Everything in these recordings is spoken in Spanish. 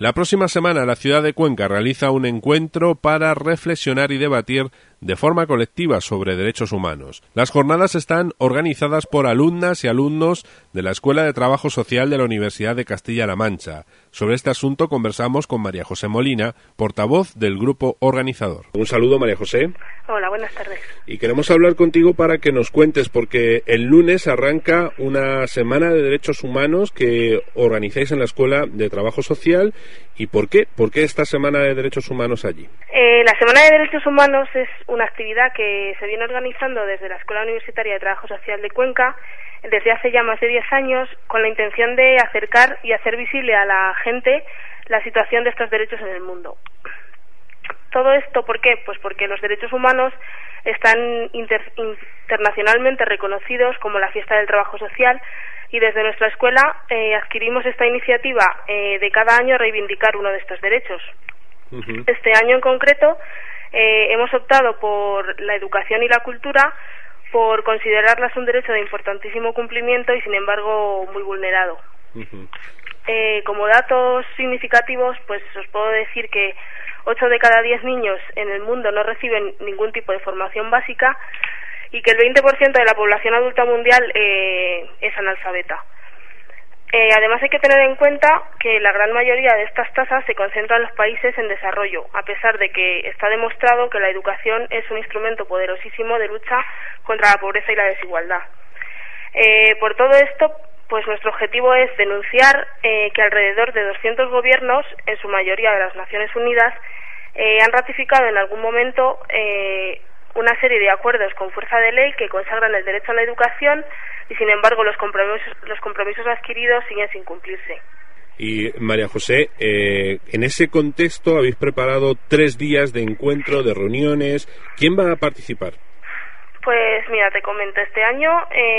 La próxima semana la ciudad de Cuenca realiza un encuentro para reflexionar y debatir de forma colectiva sobre derechos humanos. Las jornadas están organizadas por alumnas y alumnos de la Escuela de Trabajo Social de la Universidad de Castilla-La Mancha. Sobre este asunto conversamos con María José Molina, portavoz del grupo organizador. Un saludo, María José. Hola, buenas tardes. Y queremos hablar contigo para que nos cuentes, porque el lunes arranca una semana de derechos humanos que organizáis en la Escuela de Trabajo Social. ¿Y por qué? ¿Por qué esta semana de derechos humanos allí? La Semana de Derechos Humanos es una actividad que se viene organizando desde la Escuela Universitaria de Trabajo Social de Cuenca desde hace ya más de 10 años con la intención de acercar y hacer visible a la gente la situación de estos derechos en el mundo. ¿Todo esto por qué? Pues porque los derechos humanos están internacionalmente reconocidos como la fiesta del trabajo social y desde nuestra escuela adquirimos esta iniciativa de cada año reivindicar uno de estos derechos. Uh-huh. Este año en concreto hemos optado por la educación y la cultura por considerarlas un derecho de importantísimo cumplimiento y sin embargo muy vulnerado. Uh-huh. Como datos significativos, pues os puedo decir que 8 de cada 10 niños en el mundo no reciben ningún tipo de formación básica y que el 20% de la población adulta mundial es analfabeta. Además hay que tener en cuenta que la gran mayoría de estas tasas se concentran en los países en desarrollo, a pesar de que está demostrado que la educación es un instrumento poderosísimo de lucha contra la pobreza y la desigualdad. Por todo esto, pues nuestro objetivo es denunciar que alrededor de 200 gobiernos, en su mayoría de las Naciones Unidas, han ratificado en algún momento una serie de acuerdos con fuerza de ley que consagran el derecho a la educación y sin embargo los compromisos adquiridos siguen sin cumplirse. Y María José, en ese contexto habéis preparado 3 días de encuentro, de reuniones. ¿Quién va a participar? Pues mira, te comento, este año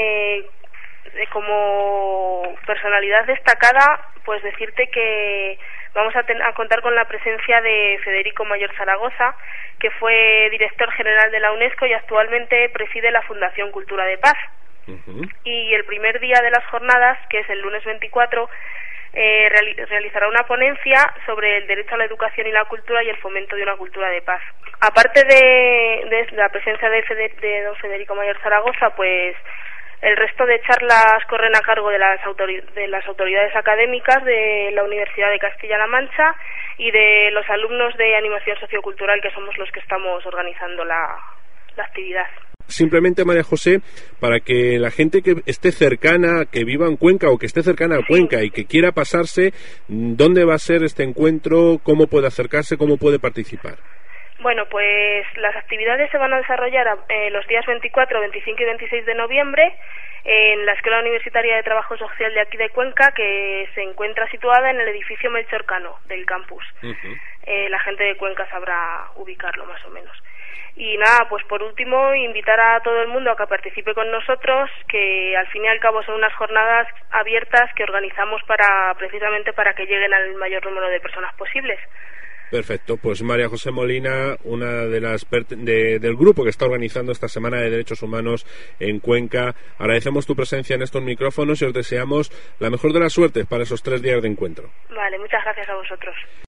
como personalidad destacada, pues decirte que vamos a contar con la presencia de Federico Mayor Zaragoza, que fue director general de la UNESCO y actualmente preside la Fundación Cultura de Paz. Uh-huh. Y el primer día de las jornadas, que es el lunes 24, realizará una ponencia sobre el derecho a la educación y la cultura y el fomento de una cultura de paz. Aparte de la presencia de don Federico Mayor Zaragoza, pues el resto de charlas corren a cargo de las autoridades académicas de la Universidad de Castilla-La Mancha y de los alumnos de animación sociocultural, que somos los que estamos organizando la actividad. Simplemente, María José, para que la gente que esté cercana, que viva en Cuenca o que esté cercana a Cuenca y que quiera pasarse, ¿dónde va a ser este encuentro? ¿Cómo puede acercarse? ¿Cómo puede participar? Bueno, pues las actividades se van a desarrollar los días 24, 25 y 26 de noviembre en la Escuela Universitaria de Trabajo Social de aquí de Cuenca, que se encuentra situada en el edificio Melchor Cano del campus. Uh-huh. La gente de Cuenca sabrá ubicarlo más o menos. Y nada, pues por último, invitar a todo el mundo a que participe con nosotros, que al fin y al cabo son unas jornadas abiertas que organizamos precisamente para que lleguen al mayor número de personas posibles. Perfecto, pues María José Molina, una de las del grupo que está organizando esta Semana de Derechos Humanos en Cuenca, agradecemos tu presencia en estos micrófonos y os deseamos la mejor de las suertes para esos 3 días de encuentro. Vale, muchas gracias a vosotros.